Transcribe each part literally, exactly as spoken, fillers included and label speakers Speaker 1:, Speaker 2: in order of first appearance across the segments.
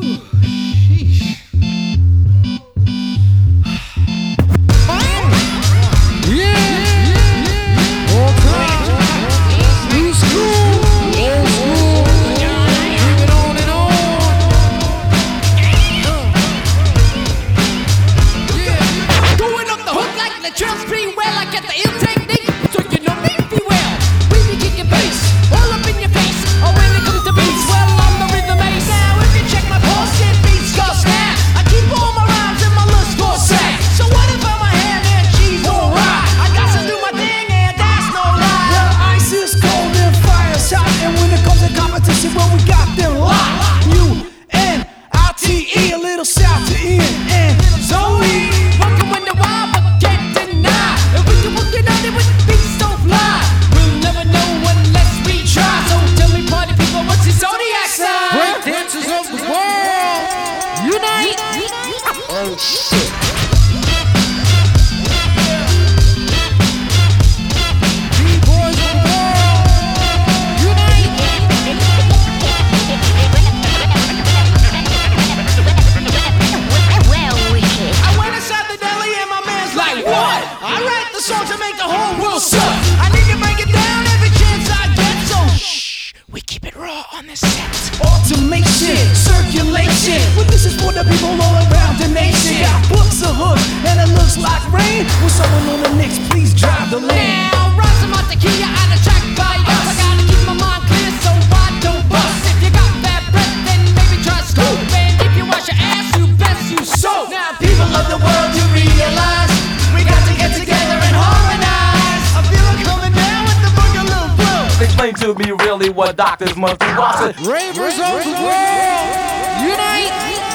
Speaker 1: Automation, circulation. Well, this is for the people all around the nation. Got books of hood, and it looks like rain. With someone on the next, please drive the lane.
Speaker 2: Now, rise some tequila on the track by us. I gotta keep my mind clear so I don't bust. If you got bad breath, then maybe try scoop. And if you wash your ass, you best you soap. Now, people of the world, you realize we got to get together and harmonize. I feel it coming down with the boogaloo blue.
Speaker 3: Explain to me really what doctors must do.
Speaker 4: Ravers of the world, unite!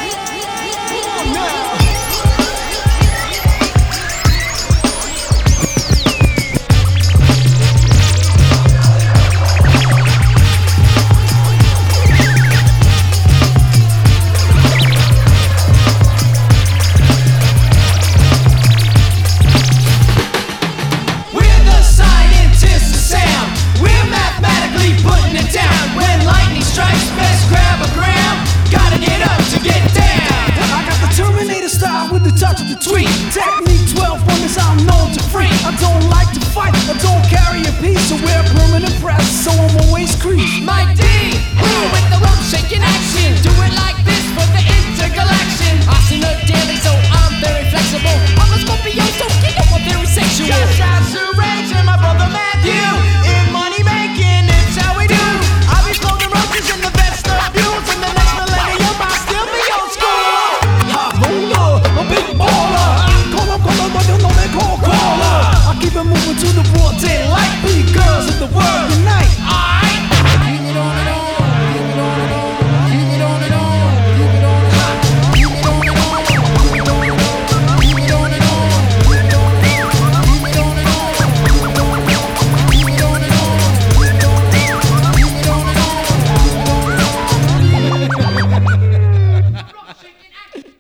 Speaker 2: We're the scientists of sound. We're mathematically putting it down. When lightning strikes, best grab a gram. Gotta get up to get down.
Speaker 1: I got the Terminator style with the touch of the tweet. Technique twelve wonders I'm known to freak. I don't like to fight, I don't carry a piece. So wear permanent press, so I'm always crease.
Speaker 2: My D, who with the rope shaking action. Do it like this for the intergalaction. I see no daily, so I'm very flexible. I'm a Scorpio, so you know I'm very sexual. Just out to rage and my brother Matthew. In money making, it's how we do. I'll be floating roaches in the vestibules. In the next millennium, I'll still be old school.
Speaker 1: Hot roller, a big baller. Call up, call up, but you know they call caller. I keep it moving to the broad daylight. Be girls of the world unite.